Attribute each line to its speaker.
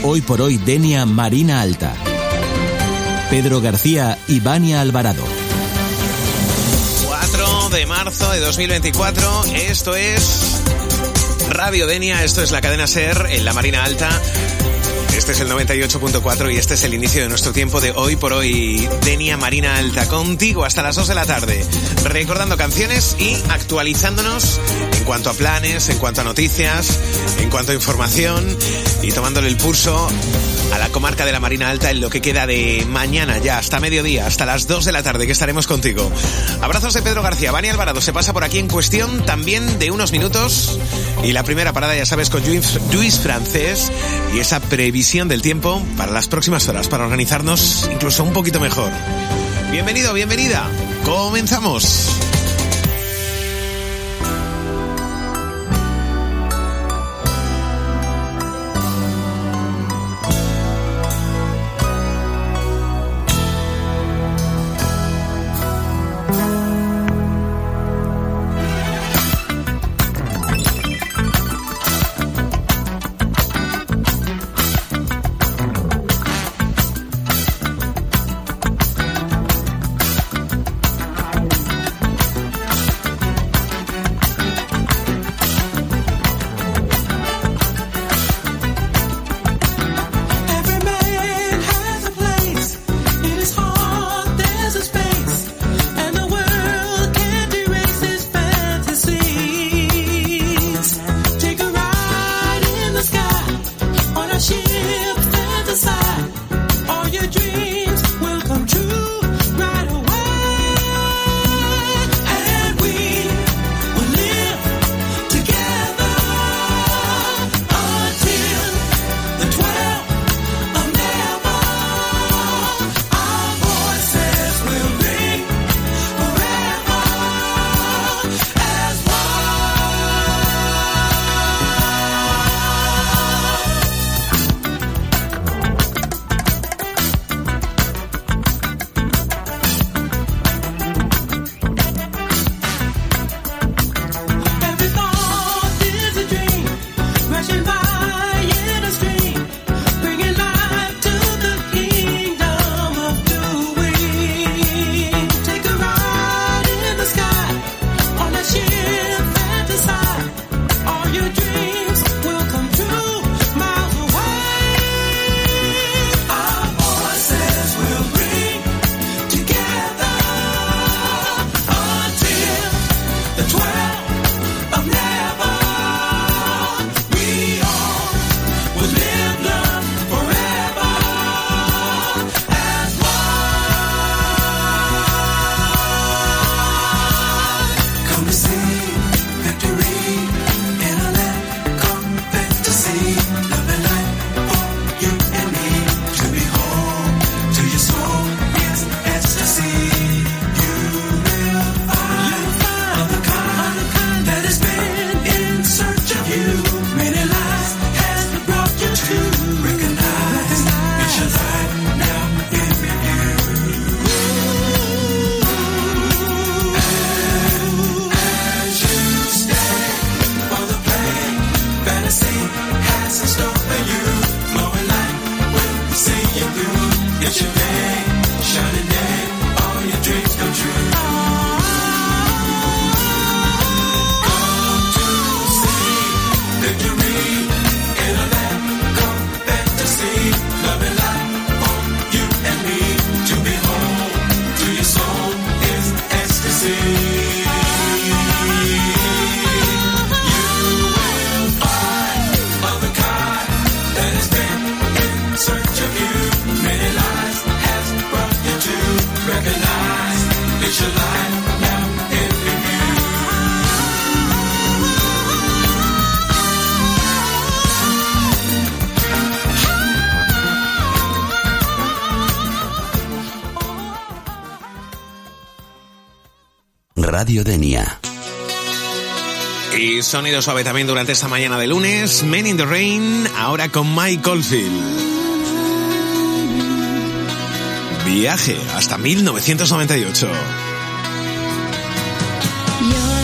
Speaker 1: Hoy por hoy Denia Marina Alta. Pedro García y Vania Alvarado.
Speaker 2: 4 de marzo de 2024, esto es Radio Denia, esto es la cadena SER en la Marina Alta. Este es el 98.4 y este es el inicio de nuestro tiempo de Hoy por Hoy, Denia Marina Alta, contigo hasta las 2 de la tarde, recordando canciones y actualizándonos en cuanto a planes, en cuanto a noticias, en cuanto a información y tomándole el pulso a la comarca de la Marina Alta en lo que queda de mañana ya hasta mediodía, hasta las 2 de la tarde que estaremos contigo. Abrazos de Pedro García. Vania Alvarado se pasa por aquí en cuestión también de unos minutos y la primera parada ya sabes con Luis Francés y esa previsión del tiempo para las próximas horas, para organizarnos incluso un poquito mejor. Bienvenido, bienvenida. Comenzamos.
Speaker 1: Radio Denia.
Speaker 2: Y sonido suave también durante esta mañana de lunes. Men in the Rain, ahora con Mike Oldfield. Viaje hasta 1998.